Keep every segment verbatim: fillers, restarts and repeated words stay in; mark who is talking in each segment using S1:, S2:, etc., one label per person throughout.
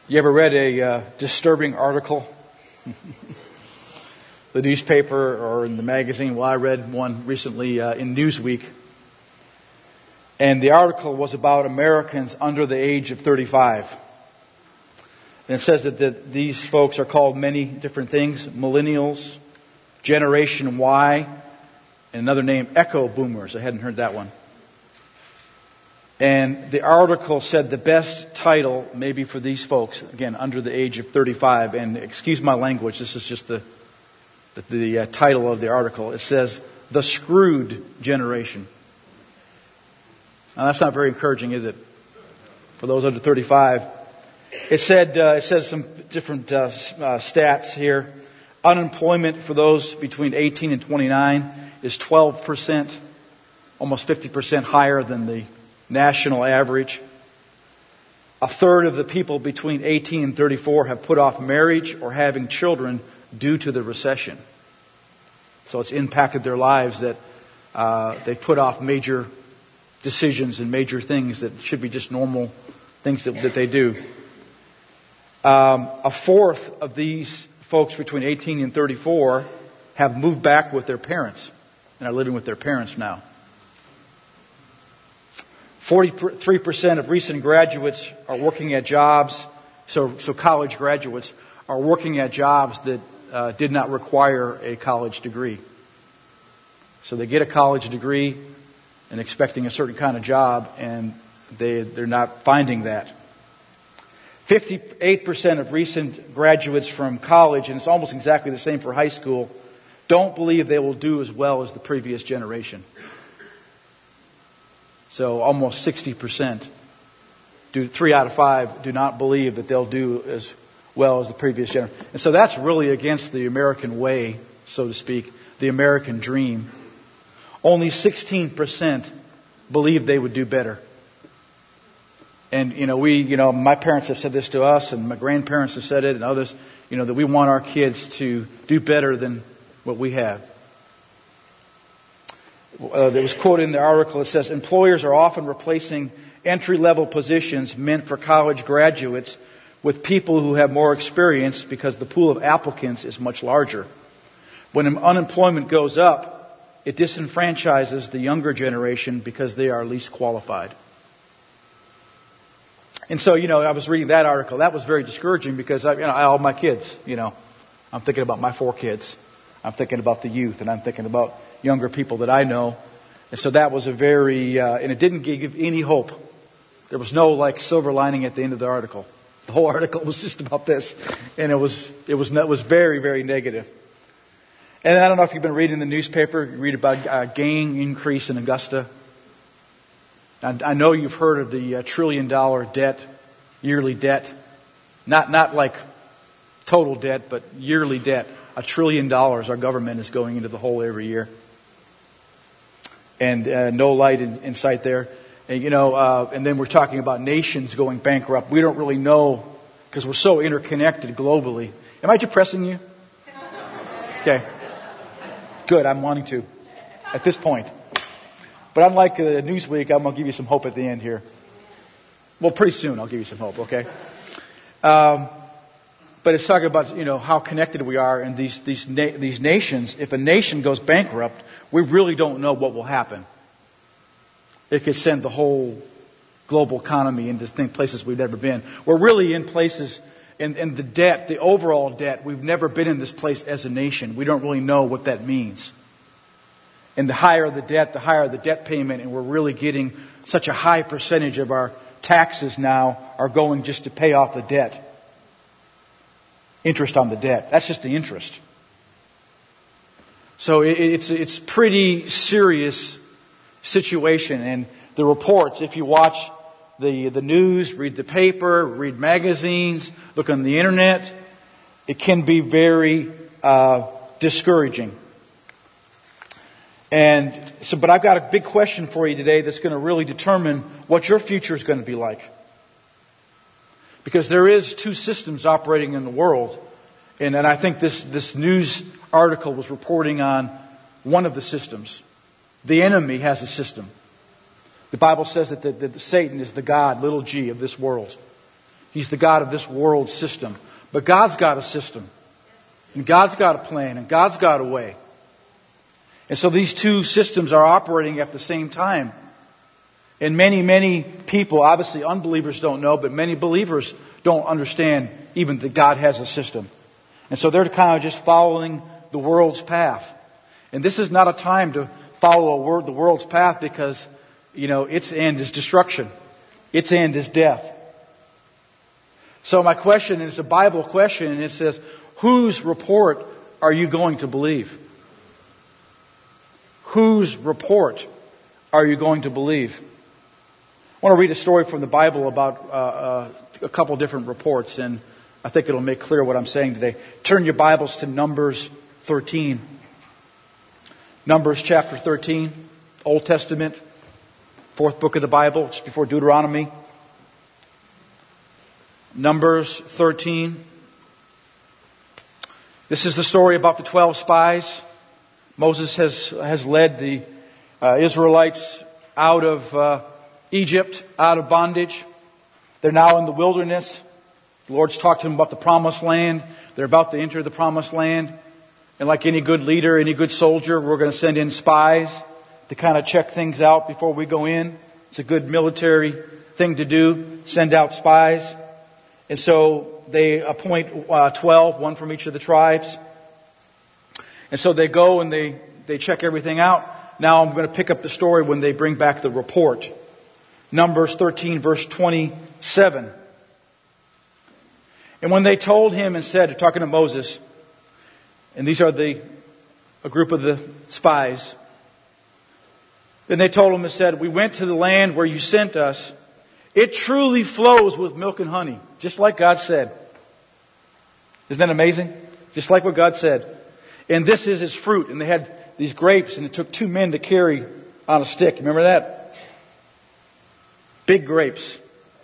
S1: You ever read a uh, disturbing article? The newspaper or in the magazine? Well, I read one recently uh, in Newsweek. And the article was about Americans under the age of thirty-five. And it says that the, these folks are called many different things. Millennials, Generation Y, and another name, Echo Boomers. I hadn't heard that one. And the article said the best title maybe for these folks, again, under the age of thirty-five, and excuse my language, this is just the the, the uh, title of the article. It says, The Screwed Generation. Now that's not very encouraging, is it? For those under thirty-five. It said, uh, it says some different uh, uh, stats here. Unemployment for those between eighteen and twenty-nine is twelve percent, almost fifty percent higher than the national average. A third of the people between eighteen and thirty-four have put off marriage or having children due to the recession. So it's impacted their lives that uh, they put off major decisions and major things that should be just normal things that, that they do. Um, a fourth of these folks between eighteen and thirty-four have moved back with their parents and are living with their parents now. forty-three percent of recent graduates are working at jobs, so, so college graduates are working at jobs that uh, did not require a college degree. So they get a college degree and expecting a certain kind of job, and they, they're not finding that. fifty-eight percent of recent graduates from college, and it's almost exactly the same for high school, don't believe they will do as well as the previous generation. So almost sixty percent, do, three out of five do not believe that they'll do as well as the previous generation. And so that's really against the American way, so to speak, the American dream. Only sixteen percent believe they would do better. And, you know, we, you know, my parents have said this to us, and my grandparents have said it, and others, you know, that we want our kids to do better than what we have. Uh, there was quoted in the article, it says, employers are often replacing entry-level positions meant for college graduates with people who have more experience because the pool of applicants is much larger. When unemployment goes up, it disenfranchises the younger generation because they are least qualified. And so, you know, I was reading that article. That was very discouraging because, I, you know, I, all my kids, you know, I'm thinking about my four kids. I'm thinking about the youth, and I'm thinking about younger people that I know. And so that was a very, uh, and it didn't give any hope. There was no like silver lining at the end of the article. The whole article was just about this. And it was, it was, it was very, very negative. And I don't know if you've been reading the newspaper, you read about a gang increase in Augusta. I, I know you've heard of the uh, trillion dollar debt, yearly debt. Not, not like total debt, but yearly debt. A trillion dollars our government is going into the hole every year. And uh, no light in, in sight there. And, you know, uh, and then we're talking about nations going bankrupt. We don't really know because we're so interconnected globally. Am I depressing you? Okay. Good, I'm wanting to at this point. But unlike uh, Newsweek, I'm going to give you some hope at the end here. Well, pretty soon I'll give you some hope, okay? Um, but it's talking about, you know, how connected we are in these these na- these nations. If a nation goes bankrupt, we really don't know what will happen. It could send the whole global economy into places we've never been. We're really in places, in, in the debt, the overall debt, we've never been in this place as a nation. We don't really know what that means. And the higher the debt, the higher the debt payment, and we're really getting such a high percentage of our taxes now are going just to pay off the debt. Interest on the debt. That's just the interest. So it, it's it's pretty serious situation. And the reports, if you watch the the news, read the paper, read magazines, look on the internet, it can be very uh, discouraging. And so, but I've got a big question for you today that's going to really determine what your future is going to be like. Because there is two systems operating in the world. And, and I think this, this news article was reporting on one of the systems. The enemy has a system. The Bible says that, the, that Satan is the God, little g, of this world. He's the God of this world system. But God's got a system. And God's got a plan. And God's got a way. And so these two systems are operating at the same time. And many, many people, obviously unbelievers don't know, but many believers don't understand even that God has a system. And so they're kind of just following the world's path. And this is not a time to follow a word, the world's path, because, you know, its end is destruction. Its end is death. So my question is a Bible question, and it says, whose report are you going to believe? Whose report are you going to believe? I want to read a story from the Bible about uh, uh, a couple different reports, and I think it'll make clear what I'm saying today. Turn your Bibles to Numbers thirteen. Numbers chapter thirteen, Old Testament, fourth book of the Bible, just before Deuteronomy. Numbers thirteen. This is the story about the twelve spies. Moses has has led the uh, Israelites out of uh, Egypt, out of bondage. They're now in the wilderness. The Lord's talked to them about the promised land. They're about to enter the promised land. And like any good leader, any good soldier, we're going to send in spies to kind of check things out before we go in. It's a good military thing to do, send out spies. And so they appoint uh, twelve, one from each of the tribes. And so they go and they, they check everything out. Now I'm going to pick up the story when they bring back the report. Numbers thirteen, verse twenty-seven. And when they told him and said, talking to Moses, and these are the a group of the spies. Then they told him and said, we went to the land where you sent us. It truly flows with milk and honey, just like God said. Isn't that amazing? Just like what God said. And this is its fruit. And they had these grapes, and it took two men to carry on a stick. Remember that? Big grapes.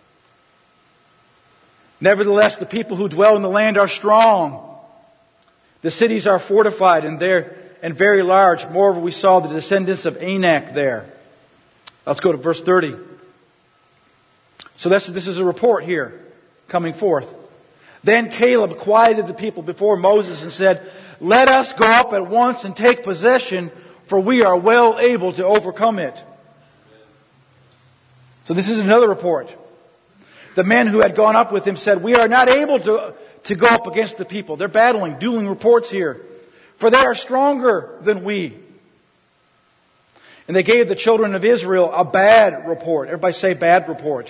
S1: Nevertheless, the people who dwell in the land are strong. The cities are fortified and they're and very large. Moreover, we saw the descendants of Anak there. Let's go to verse thirty. So this, this is a report here coming forth. Then Caleb quieted the people before Moses and said, let us go up at once and take possession, for we are well able to overcome it. So this is another report. The men who had gone up with him said, we are not able to, to go up against the people. They're battling, dueling reports here. For they are stronger than we. And they gave the children of Israel a bad report. Everybody say bad report.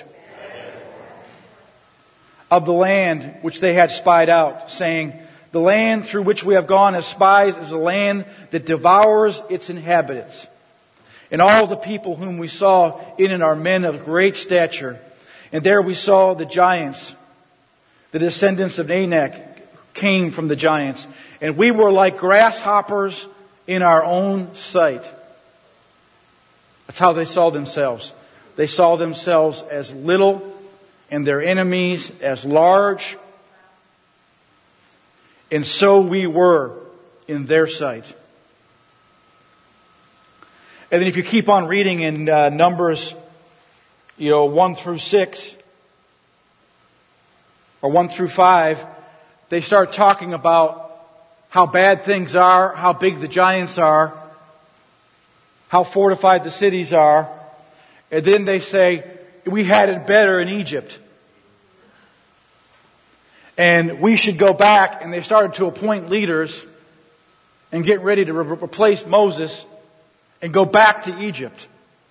S1: Of the land which they had spied out, saying, the land through which we have gone as spies is a land that devours its inhabitants. And all the people whom we saw in it are men of great stature. And there we saw the giants. The descendants of Anak came from the giants. And we were like grasshoppers in our own sight. That's how they saw themselves. They saw themselves as little and their enemies as large. And so we were in their sight. And then if you keep on reading in uh, Numbers, you know, one through six, or one through five, they start talking about how bad things are, how big the giants are, how fortified the cities are. And then they say, we had it better in Egypt. And we should go back. And they started to appoint leaders and get ready to re- replace Moses and go back to Egypt.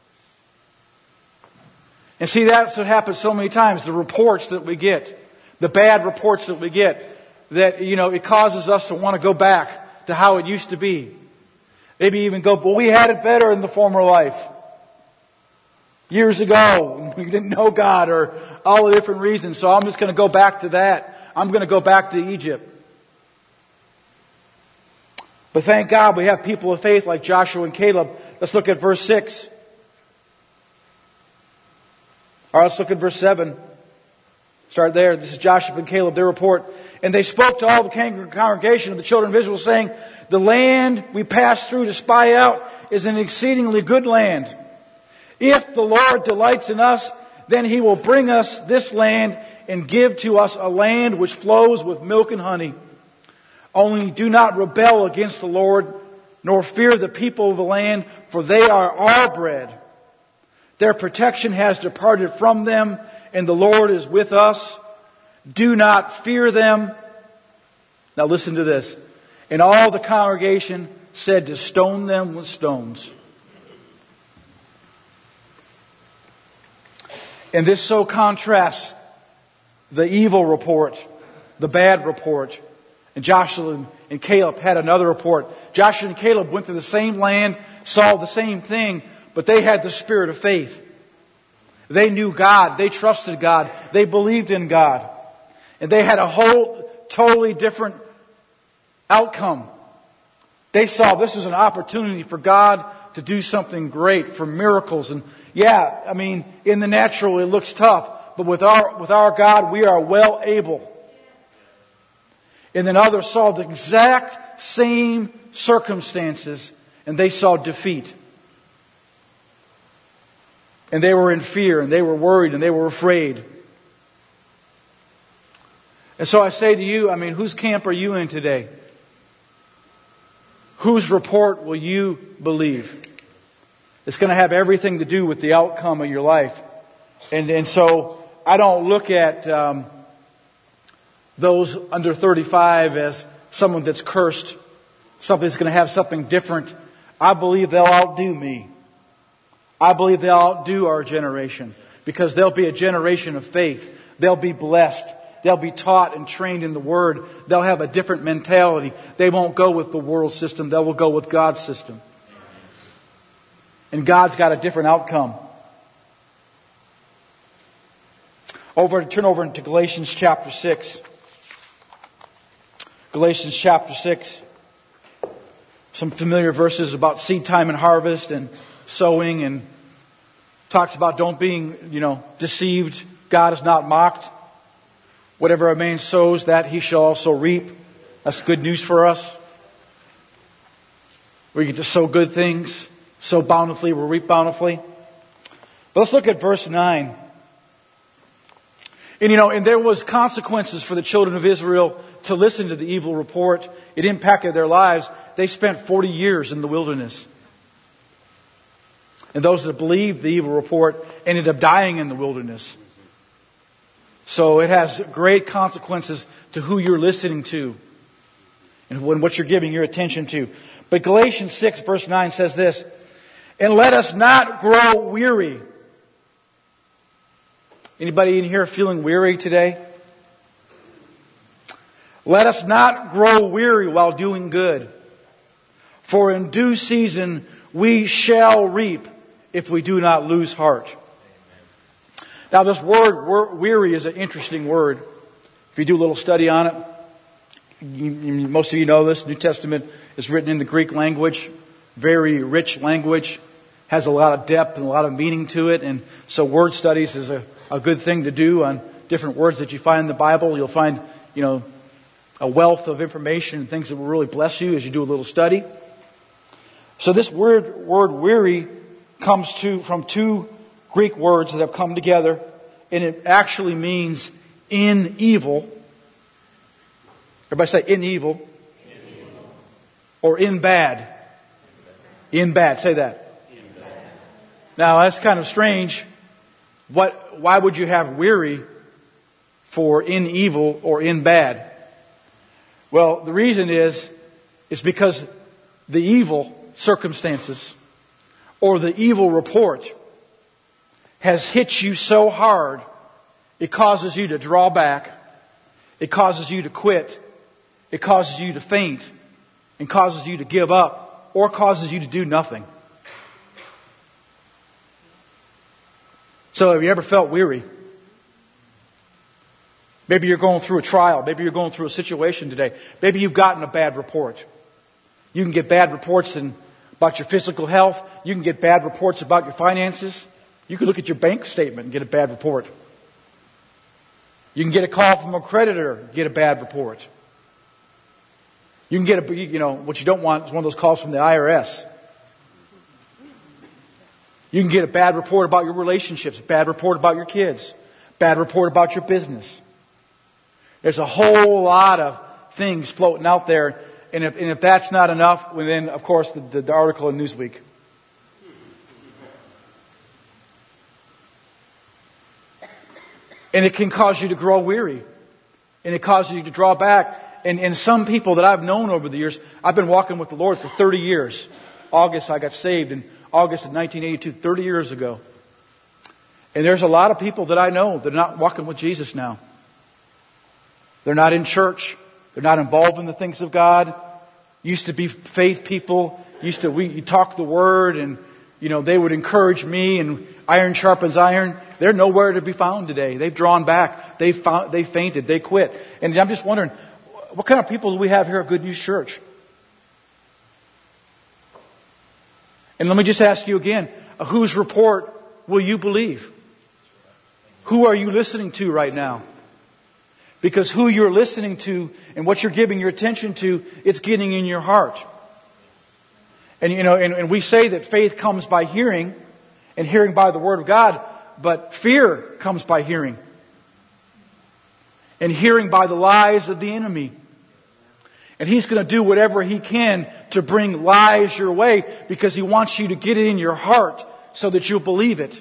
S1: And see, that's what happens so many times. The reports that we get, the bad reports that we get, that, you know, it causes us to want to go back to how it used to be. Maybe even go, well, we had it better in the former life. Years ago, we didn't know God, or all the different reasons. So I'm just going to go back to that. I'm going to go back to Egypt. But thank God we have people of faith like Joshua and Caleb. Let's look at verse six. All right, let's look at verse seven. Start there. This is Joshua and Caleb, their report. And they spoke to all the congregation of the children of Israel, saying, the land we passed through to spy out is an exceedingly good land. If the Lord delights in us, then He will bring us this land and give to us a land which flows with milk and honey. Only do not rebel against the Lord, nor fear the people of the land, for they are our bread. Their protection has departed from them, and the Lord is with us. Do not fear them." Now listen to this. "And all the congregation said to stone them with stones." And this so contrasts the evil report, the bad report. And Joshua and Caleb had another report. Joshua and Caleb went to the same land, saw the same thing, but they had the spirit of faith. They knew God. They trusted God. They believed in God. And they had a whole totally different outcome. They saw this as an opportunity for God to do something great, for miracles. And yeah, I mean, in the natural it looks tough, but with our with our God we are well able. And then others saw the exact same circumstances and they saw defeat. And they were in fear and they were worried and they were afraid. And so I say to you, I mean, whose camp are you in today? Whose report will you believe? It's going to have everything to do with the outcome of your life. And, and so I don't look at um, those under thirty-five as someone that's cursed, something that's going to have something different. I believe they'll outdo me. I believe they'll outdo our generation because they'll be a generation of faith. They'll be blessed. They'll be taught and trained in the Word. They'll have a different mentality. They won't go with the world system. They will go with God's system. And God's got a different outcome. Over, turn over into Galatians chapter six. Galatians chapter six. Some familiar verses about seed time and harvest and sowing, and talks about don't being, you know, deceived. God is not mocked. Whatever a man sows, that he shall also reap. That's good news for us. We get to sow good things, sow bountifully, we'll reap bountifully. But let's look at verse nine. And you know, and there was consequences for the children of Israel to listen to the evil report. It impacted their lives. They spent forty years in the wilderness. And those that believed the evil report ended up dying in the wilderness. So it has great consequences to who you're listening to and what you're giving your attention to. But Galatians six verse nine says this, "And let us not grow weary." Anybody in here feeling weary today? "Let us not grow weary while doing good. For in due season we shall reap if we do not lose heart." Now this word weary is an interesting word. If you do a little study on it, you, most of you know this. New Testament is written in the Greek language, very rich language, has a lot of depth and a lot of meaning to it. And so word studies is a, a good thing to do on different words that you find in the Bible. You'll find, you know, a wealth of information and things that will really bless you as you do a little study. So this word, word weary comes to from two Greek words that have come together, and it actually means in evil. Everybody say in evil. In evil. Or in bad. In bad. Say that. In bad. Now that's kind of strange. What? Why would you have weary for in evil or in bad? Well, the reason is, is because the evil circumstances or the evil report has hit you so hard, it causes you to draw back, it causes you to quit, it causes you to faint, and causes you to give up, or causes you to do nothing. So have you ever felt weary? Maybe you're going through a trial, maybe you're going through a situation today, maybe you've gotten a bad report. You can get bad reports in, about your physical health, you can get bad reports about your finances. You can look at your bank statement and get a bad report. You can get a call from a creditor and get a bad report. You can get a, you know, what you don't want is one of those calls from the I R S. You can get a bad report about your relationships, a bad report about your kids, Bad report about your business. There's a whole lot of things floating out there. And if, and if that's not enough, well then, of course, the, the, the article in Newsweek. And it can cause you to grow weary. And it causes you to draw back. And, and some people that I've known over the years, I've been walking with the Lord for thirty years. August, I got saved in August of nineteen eighty-two, thirty years ago. And there's a lot of people that I know that are not walking with Jesus now. They're not in church. They're not involved in the things of God. Used to be faith people. Used to, we you talk the word and, you know, they would encourage me and iron sharpens iron. They're nowhere to be found today. They've drawn back. They've found, they fainted. They quit. And I'm just wondering, what kind of people do we have here at Good News Church? And let me just ask you again, whose report will you believe? Who are you listening to right now? Because who you're listening to and what you're giving your attention to, it's getting in your heart. And you know, and, and we say that faith comes by hearing, and hearing by the Word of God, but fear comes by hearing. And hearing by the lies of the enemy. And he's going to do whatever he can to bring lies your way because he wants you to get it in your heart so that you'll believe it.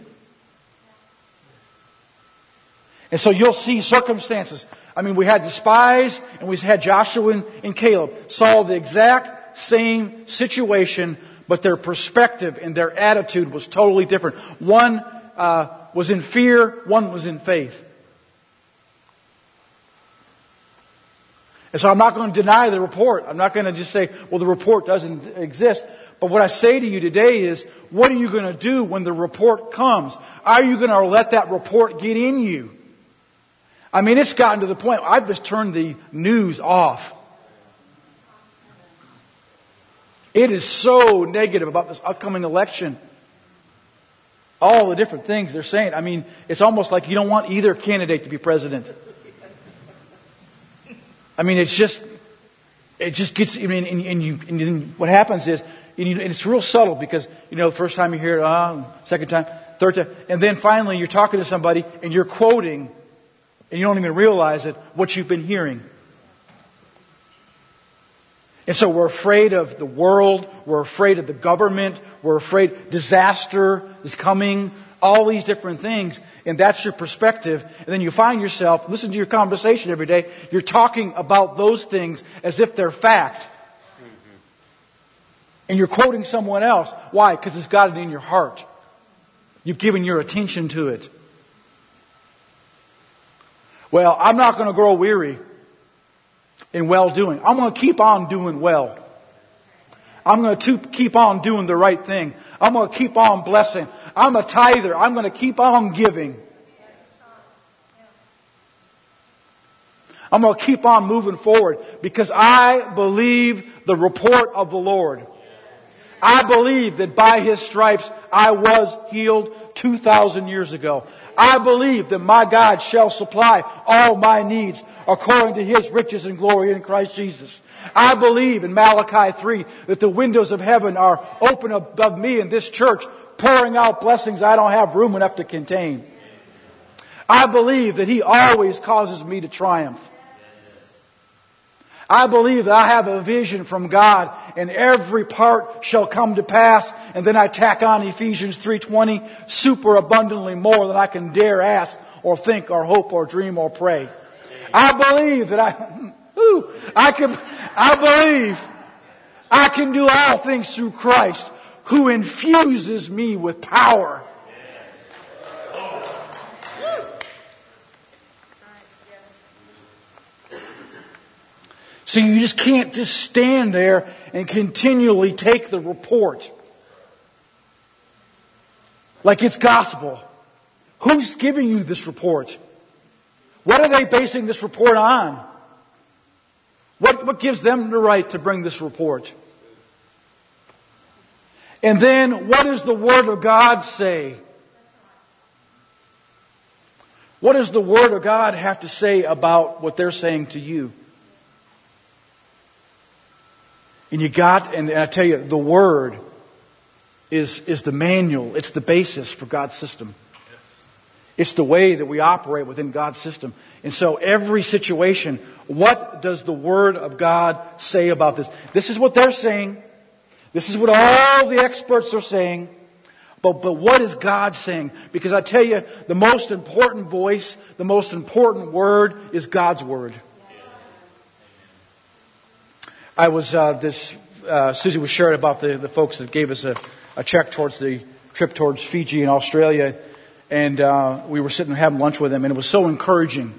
S1: And so you'll see circumstances. I mean, we had the spies and we had Joshua and, and Caleb saw the exact same situation, but their perspective and their attitude was totally different. One uh, was in fear, one was in faith. And so I'm not going to deny the report. I'm not going to just say, well, the report doesn't exist. But what I say to you today is, what are you going to do when the report comes? Are you going to let that report get in you? I mean, it's gotten to the point, I've just turned the news off. It is so negative about this upcoming election. All the different things they're saying. I mean, it's almost like you don't want either candidate to be president. I mean, it's just, it just gets, I mean, and, and you, and you, what happens is, and, you, and it's real subtle because, you know, the first time you hear it, uh, second time, third time, and then finally you're talking to somebody and you're quoting, and you don't even realize it, what you've been hearing. And so we're afraid of the world, we're afraid of the government, we're afraid disaster is coming, all these different things. And that's your perspective. And then you find yourself, listen to your conversation every day, you're talking about those things as if they're fact. And you're quoting someone else. Why? Because it's got it in your heart. You've given your attention to it. Well, I'm not going to grow weary in well-doing. I'm going to keep on doing well. I'm going to keep on doing the right thing. I'm going to keep on blessing. I'm a tither. I'm going to keep on giving. I'm going to keep on moving forward because I believe the report of the Lord. I believe that by His stripes I was healed two thousand years ago. I believe that my God shall supply all my needs according to His riches and glory in Christ Jesus. I believe in Malachi three that the windows of heaven are open above me in this church, pouring out blessings I don't have room enough to contain. I believe that He always causes me to triumph. I believe that I have a vision from God and every part shall come to pass. And then I tack on Ephesians three twenty, super abundantly more than I can dare ask or think or hope or dream or pray. I believe that I, ooh, I can, I believe I can do all things through Christ who infuses me with power. So you just can't just stand there and continually take the report like it's gospel. Who's giving you this report? What are they basing this report on? What, what gives them the right to bring this report? And then what does the Word of God say? What does the Word of God have to say about what they're saying to you? And you got, and I tell you, the Word is, is the manual. It's the basis for God's system. It's the way that we operate within God's system. And so every situation, what does the Word of God say about this? This is what they're saying. This is what all the experts are saying. But, but what is God saying? Because I tell you, the most important voice, the most important word is God's Word. I was, uh, this, uh, Susie was sharing about the, the folks that gave us a, a check towards the trip towards Fiji and Australia. And uh, we were sitting having lunch with them, and it was so encouraging.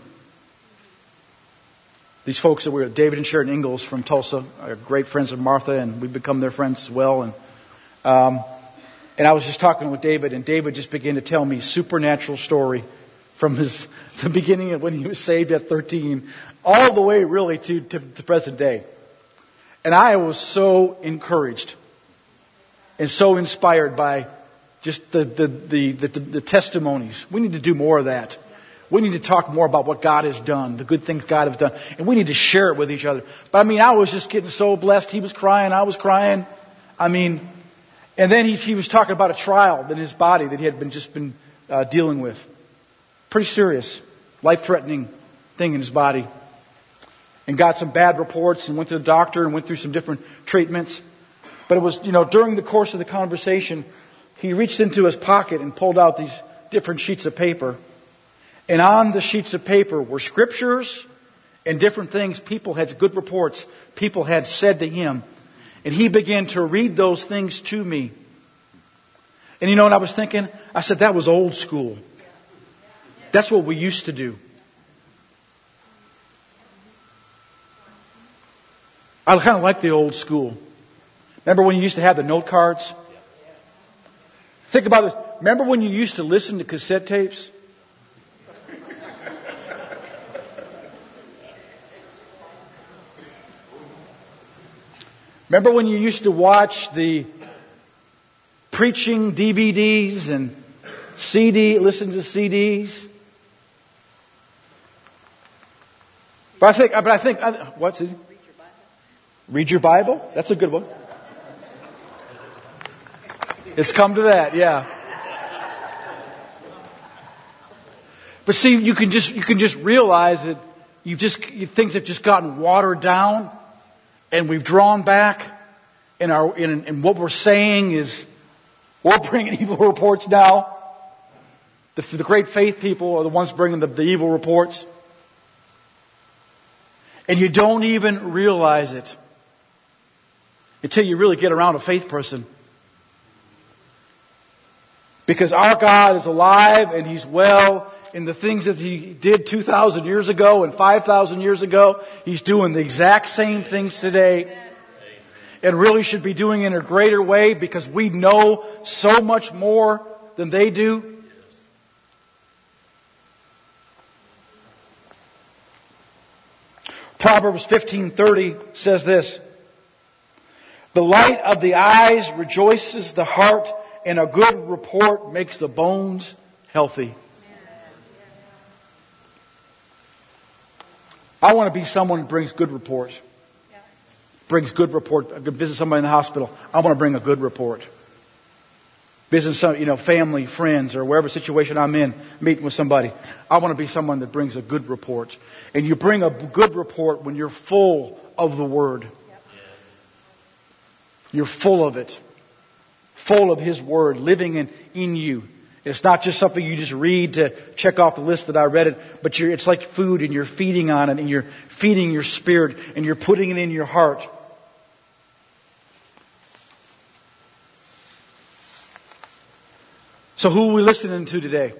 S1: These folks that were David and Sharon Ingalls from Tulsa are great friends of Martha, and we've become their friends as well. And um, and I was just talking with David, and David just began to tell me a supernatural story from his the beginning of when he was saved at thirteen, all the way really to, to the present day. And I was so encouraged and so inspired by just the the, the the the testimonies. We need to do more of that. We need to talk more about what God has done, the good things God has done, and we need to share it with each other. But I mean, I was just getting so blessed. He was crying, I was crying. I mean, and then he he was talking about a trial in his body that he had been just been uh, dealing with. Pretty serious, life-threatening thing in his body, and got some bad reports and went to the doctor and went through some different treatments. But it was, you know, during the course of the conversation, he reached into his pocket and pulled out these different sheets of paper. And on the sheets of paper were scriptures and different things people had, good reports people had said to him. And he began to read those things to me. And you know what I was thinking? I said, that was old school. That's what we used to do. I kind of like the old school. Remember when you used to have the note cards? Think about this. Remember when you used to listen to cassette tapes? Remember when you used to watch the preaching D V Ds and C D, listen to C Ds? But I think, but I think, what's it? Read your Bible? That's a good one. It's come to that, yeah. But see, you can just you can just realize that you've just things have just gotten watered down, and we've drawn back. And our in, and what we're saying is we're bringing evil reports now. The, the great faith people are the ones bringing the, the evil reports, and you don't even realize it until you really get around a faith person. Because our God is alive and He's well in the things that He did two thousand years ago and five thousand years ago. He's doing the exact same things today. And really should be doing it in a greater way because we know so much more than they do. Proverbs fifteen thirty says this: the light of the eyes rejoices the heart, and a good report makes the bones healthy. I want to be someone who brings good reports. Brings good report. I could visit somebody in the hospital. I want to bring a good report. Visit some, you know, family, friends, or wherever situation I'm in, meeting with somebody. I want to be someone that brings a good report. And you bring a good report when you're full of the Word. You're full of it. Full of His Word living in, in you. It's not just something you just read to check off the list that I read it, but you're, it's like food and you're feeding on it and you're feeding your spirit and you're putting it in your heart. So who are we listening to today?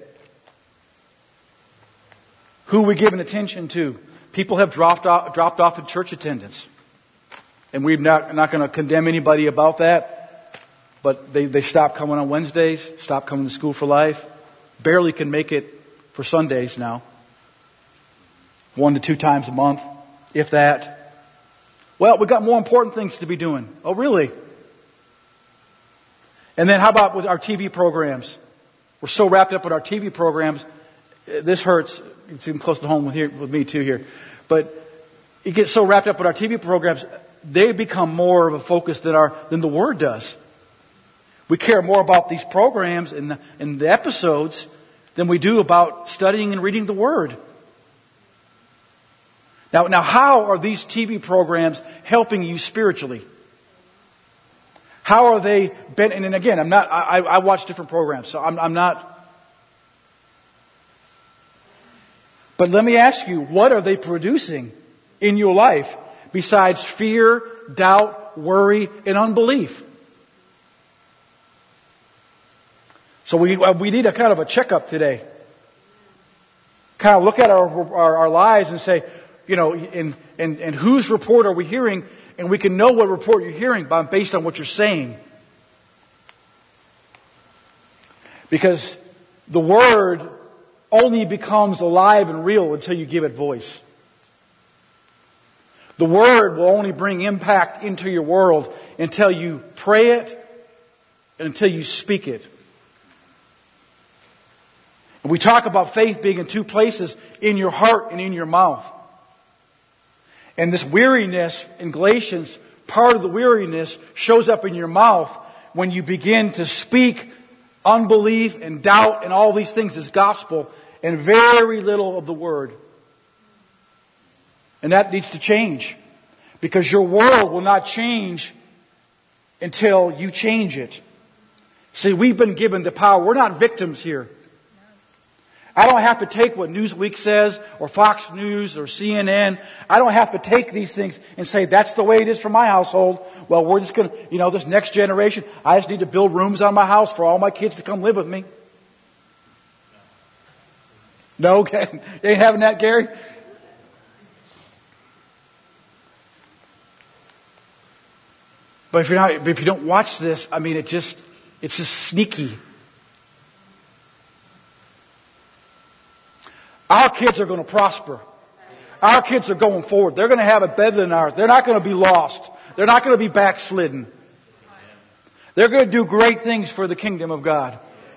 S1: Who are we giving attention to? People have dropped off, dropped off in church attendance. And we're not, not going to condemn anybody about that. But they, they stopped coming on Wednesdays, stopped coming to School for Life. Barely can make it for Sundays now. One to two times a month, if that. Well, we've got more important things to be doing. Oh, really? And then how about with our T V programs? We're so wrapped up with our T V programs. This hurts. It's even close to home with, here, with me too here. But you get so wrapped up with our T V programs, they become more of a focus than our than the Word does. We care more about these programs and the, and the episodes than we do about studying and reading the Word. Now, now, how are these T V programs helping you spiritually? How are they? Ben- and again, I'm not. I, I watch different programs, so I'm, I'm not. But let me ask you, what are they producing in your life besides fear, doubt, worry, and unbelief? So we we need a kind of a checkup today. Kind of look at our our, our lives and say, you know, and, and, and whose report are we hearing? And we can know what report you're hearing by, based on what you're saying. Because the Word only becomes alive and real until you give it voice. The Word will only bring impact into your world until you pray it and until you speak it. And we talk about faith being in two places, in your heart and in your mouth. And this weariness in Galatians, part of the weariness shows up in your mouth when you begin to speak unbelief and doubt and all these things as gospel and very little of the Word. And that needs to change. Because your world will not change until you change it. See, we've been given the power. We're not victims here. I don't have to take what Newsweek says or Fox News or C N N. I don't have to take these things and say, that's the way it is for my household. Well, we're just going to, you know, this next generation, I just need to build rooms on my house for all my kids to come live with me. No, okay. You ain't having that, Gary? But if you're not, if you don't watch this, I mean, it just, it's just sneaky. Our kids are going to prosper. Our kids are going forward. They're going to have it better than ours. They're not going to be lost. They're not going to be backslidden. They're going to do great things for the kingdom of God.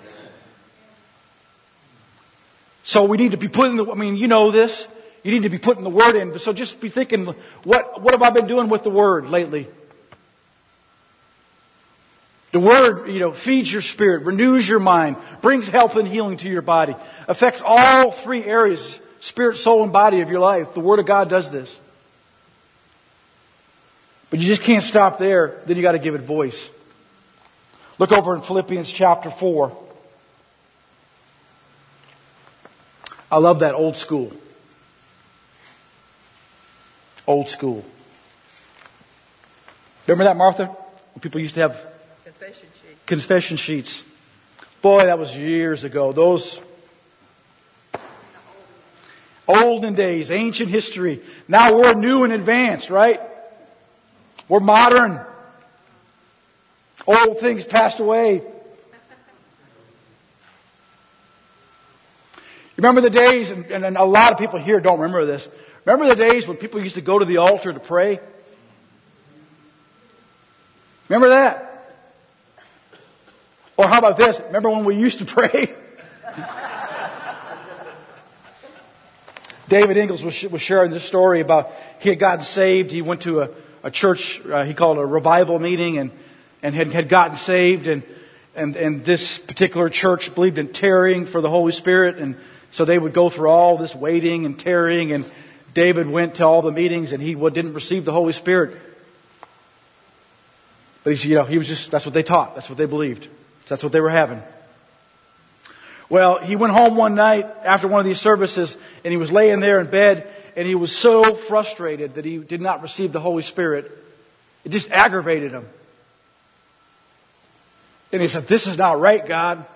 S1: So we need to be putting the, I mean, you know this. You need to be putting the Word in. So just be thinking, what, what have I been doing with the Word lately? The Word, you know, feeds your spirit, renews your mind, brings health and healing to your body, affects all three areas, spirit, soul, and body of your life. The Word of God does this. But you just can't stop there. Then you got to give it voice. Look over in Philippians chapter four. I love that old school. Old school. Remember that, Martha? When people used to have
S2: Confession sheets.
S1: Confession sheets. Boy, that was years ago. Those olden days, ancient history. Now we're new and advanced, right? We're modern. Old things passed away. You remember the days, and, and a lot of people here don't remember this. Remember the days when people used to go to the altar to pray? Remember that? Or how about this? Remember when we used to pray? David Ingalls was, was sharing this story about he had gotten saved. He went to a, a church, uh, he called it a revival meeting, and, and had, had gotten saved. And, and, and this particular church believed in tarrying for the Holy Spirit. And so they would go through all this waiting and tarrying. And David went to all the meetings and he didn't receive the Holy Spirit. But he, you know, he was just, that's what they taught. That's what they believed. That's what they were having. Well, he went home one night after one of these services and he was laying there in bed and he was so frustrated that he did not receive the Holy Spirit. It just aggravated him. And he said, this is not right, God.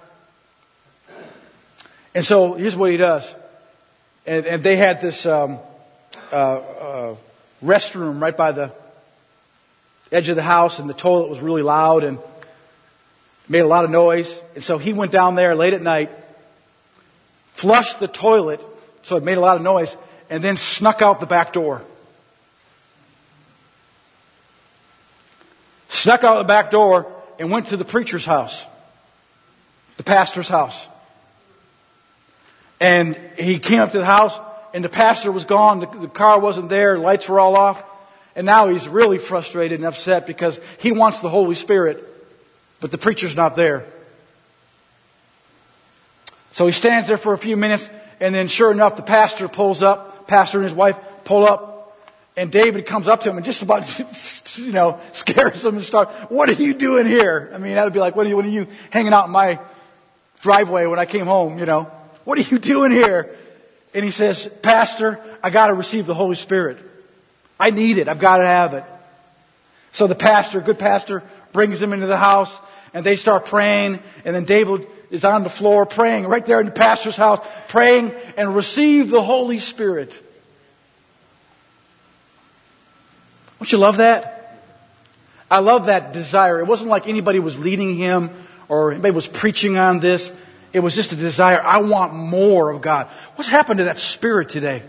S1: And so here's what he does. And, and they had this um, uh, uh, restroom right by the edge of the house, and the toilet was really loud and made a lot of noise. And so he went down there late at night, flushed the toilet so it made a lot of noise, and then snuck out the back door. Snuck out the back door and went to the preacher's house, the pastor's house. And he came up to the house and the pastor was gone. The, the car wasn't there. The lights were all off. And now he's really frustrated and upset because he wants the Holy Spirit, but the preacher's not there. So he stands there for a few minutes, and then sure enough, the pastor pulls up, pastor and his wife pull up, and David comes up to him and just about, you know, scares him and starts, what are you doing here? I mean, that would be like, what are you, what are you hanging out in my driveway when I came home, you know? What are you doing here? And he says, Pastor, I got to receive the Holy Spirit. I need it. I've got to have it. So the pastor, good pastor, brings him into the house, and they start praying, and then David is on the floor praying right there in the pastor's house, praying and receive the Holy Spirit. Don't you love that? I love that desire. It wasn't like anybody was leading him or anybody was preaching on this. It was just a desire. I want more of God. What's happened to that spirit today?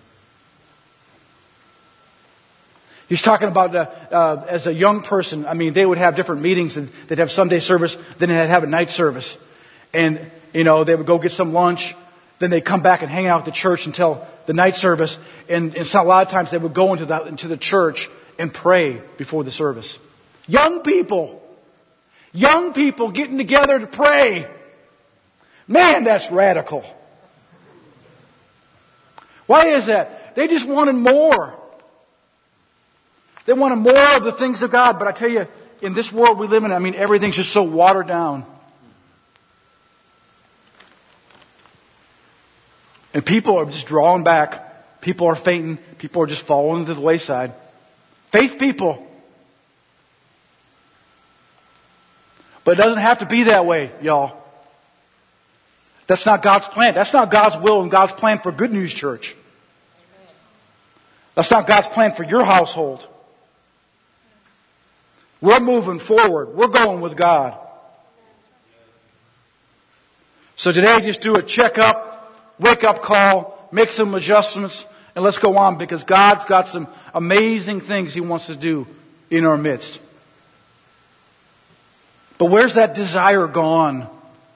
S1: He's talking about uh, uh, as a young person, I mean, they would have different meetings, and they'd have Sunday service, then they'd have a night service. And, you know, they would go get some lunch, then they'd come back and hang out at the church until the night service. And, and so a lot of times they would go into the, into the church and pray before the service. Young people. Young people getting together to pray. Man, that's radical. Why is that? They just wanted more. They wanted more of the things of God. But I tell you, in this world we live in, I mean, everything's just so watered down. And people are just drawing back. People are fainting. People are just falling to the wayside. Faith people. But it doesn't have to be that way, y'all. That's not God's plan. That's not God's will and God's plan for Good News Church. That's not God's plan for your household. We're moving forward. We're going with God. So today, just do a checkup, wake-up call, make some adjustments, and let's go on, because God's got some amazing things He wants to do in our midst. But where's that desire gone?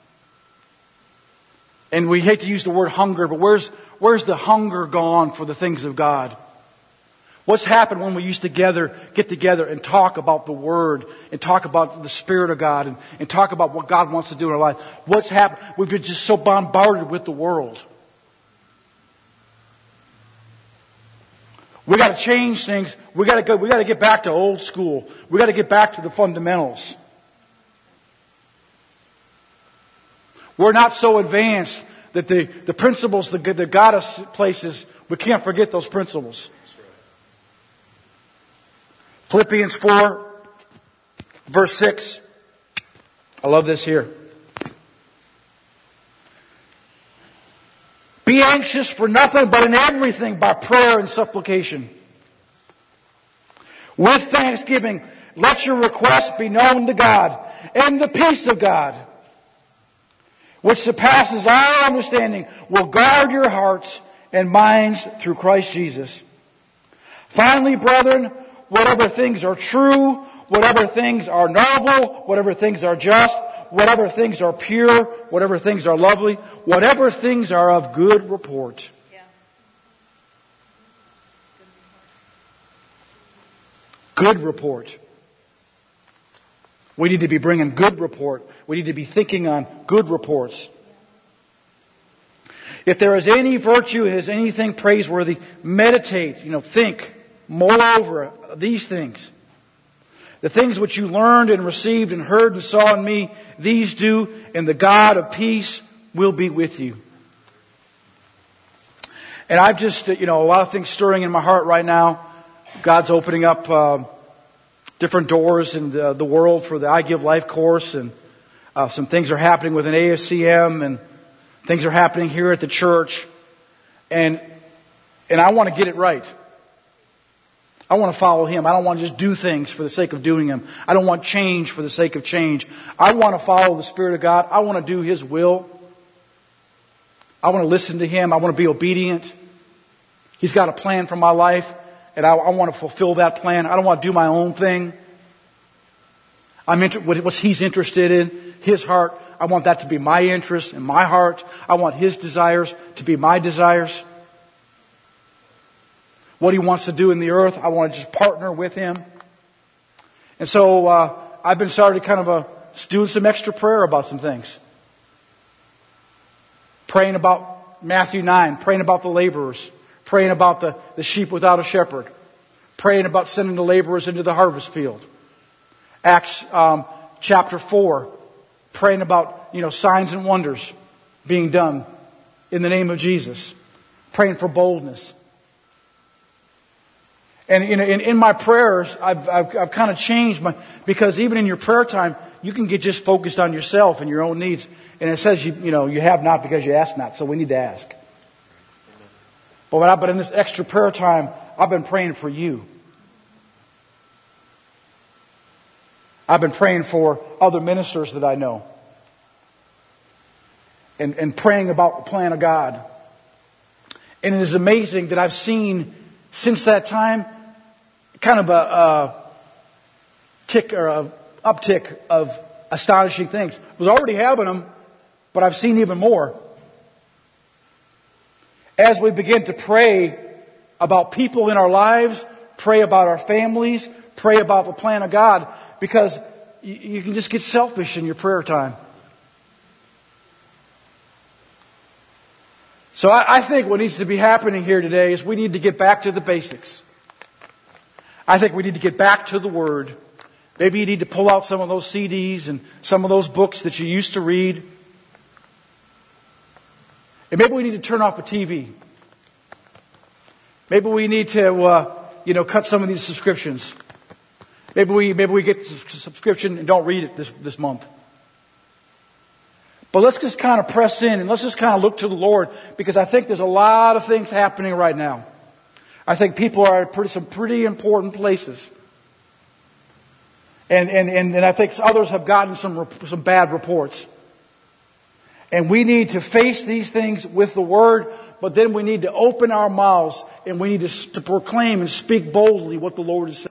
S1: And we hate to use the word hunger, but where's where's the hunger gone for the things of God? What's happened when we used to gather, get together and talk about the Word and talk about the Spirit of God and, and talk about what God wants to do in our life? What's happened? We've been just so bombarded with the world. We got to change things. We got to go. We got to get back to old school. We got to get back to the fundamentals. We're not so advanced that the, the principles that, that got us places, we can't forget those principles. Philippians four, verse six. I love this here. Be anxious for nothing, but in everything by prayer and supplication. With thanksgiving, let your requests be known to God, and the peace of God, which surpasses all understanding, will guard your hearts and minds through Christ Jesus. Finally, brethren, whatever things are true, whatever things are noble, whatever things are just, whatever things are pure, whatever things are lovely, whatever things are of good report. Yeah. Good report. We need to be bringing good report. We need to be thinking on good reports. If there is any virtue, is anything praiseworthy, meditate, you know, think, mull over these things. The things which you learned and received and heard and saw in me, these do, and the God of peace will be with you. And I've just, you know, a lot of things stirring in my heart right now. God's opening up uh, different doors in the, the world for the I Give Life course, and uh, some things are happening with an A S C M, and things are happening here at the church, and and I want to get it right. I want to follow Him. I don't want to just do things for the sake of doing them. I don't want change for the sake of change. I want to follow the Spirit of God. I want to do His will. I want to listen to Him. I want to be obedient. He's got a plan for my life, and I, I want to fulfill that plan. I don't want to do my own thing. I'm inter- what He's interested in, His heart. I want that to be my interest and my heart. I want His desires to be my desires. What He wants to do in the earth, I want to just partner with Him. And so uh, I've been started kind of uh, doing some extra prayer about some things. Praying about Matthew nine, praying about the laborers, praying about the, the sheep without a shepherd, praying about sending the laborers into the harvest field. Acts um, chapter four, praying about, you know, signs and wonders being done in the name of Jesus. Praying for boldness. And you know, in, in my prayers, I've, I've, I've kind of changed my, because even in your prayer time, you can get just focused on yourself and your own needs. And it says, you, you know, you have not because you ask not. So we need to ask. But, when I, but in this extra prayer time, I've been praying for you. I've been praying for other ministers that I know. And, and praying about the plan of God. And it is amazing that I've seen since that time kind of a, a tick or a uptick of astonishing things. I was already having them, but I've seen even more. As we begin to pray about people in our lives, pray about our families, pray about the plan of God, because you, you can just get selfish in your prayer time. So I, I think what needs to be happening here today is we need to get back to the basics. I think we need to get back to the Word. Maybe you need to pull out some of those C Ds and some of those books that you used to read. And maybe we need to turn off the T V. Maybe we need to, uh, you know, cut some of these subscriptions. Maybe we maybe we get the subscription and don't read it this this month. But let's just kind of press in and let's just kind of look to the Lord, because I think there's a lot of things happening right now. I think people are at pretty, some pretty important places. And, and, and, and I think others have gotten some, some bad reports. And we need to face these things with the Word, but then we need to open our mouths and we need to, to proclaim and speak boldly what the Lord is saying.